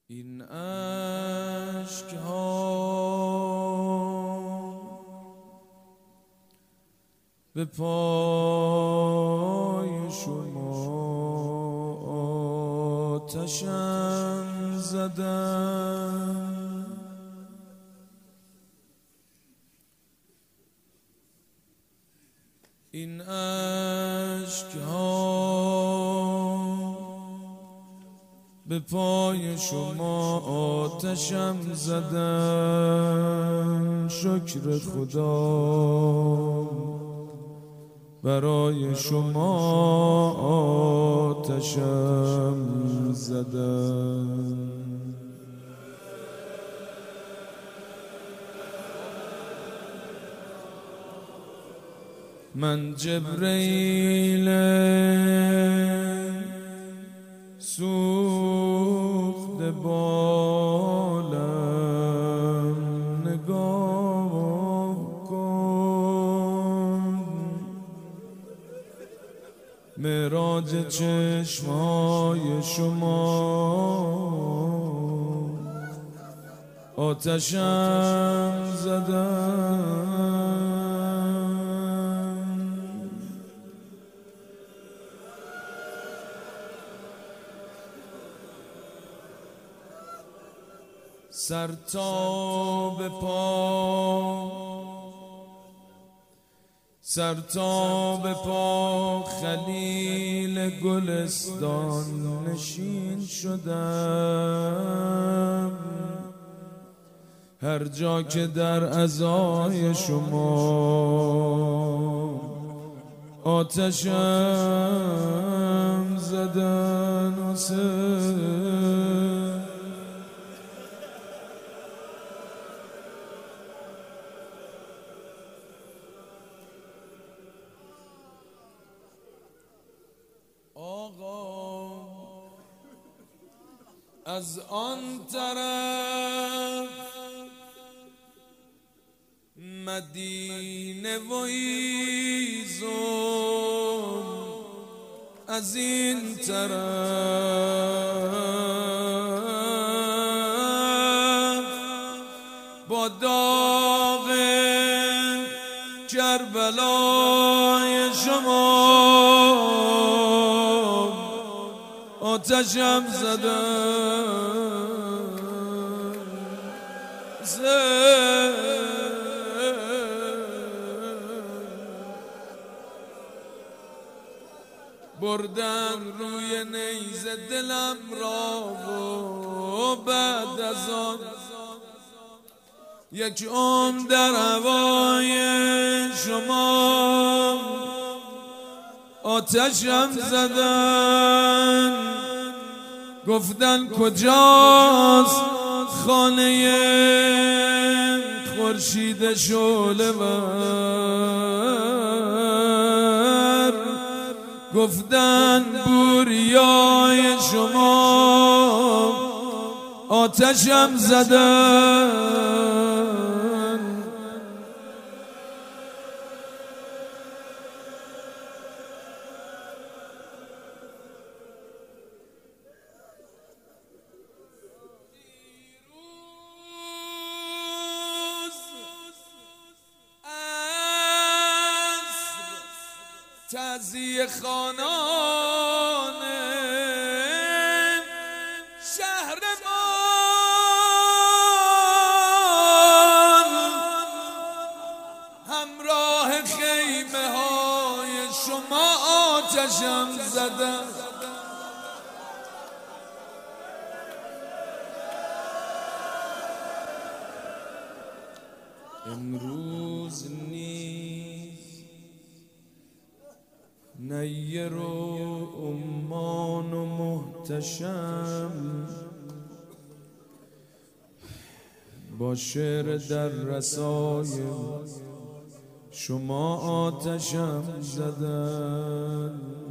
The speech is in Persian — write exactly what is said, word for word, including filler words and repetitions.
این اشک ها به پای شما آتشم زدم، این اشک ها به پای شما آتشم زدم. شکر خدا برای شما آتشم زدم. من جبرئیل سوخته بالم نگاه کن، معراج چشمهای شما آتشم زدم. سر تا به پا، سر تا به پا خلیل گلستان نشین شدم. هر جا که در عزای شما آتشم زدن. حسین آقا از آن طرف مدینه و ایزم، از این طرف با داغ کربلای شما آتشم زدم. بردن روی نیزه دلم را و بعد از آن یک عمر در هوای شما آتشم زدن. گفتن کجاست خانه خورشید شعله ور، گفتن بوریای شما آتشم زدن. تعزیه خوانان شهرمان همراه خیمه های شما آتشم زدم. امروز نیز نیر و عمان و محتشم با شعر در رسای شما آتشم زدن.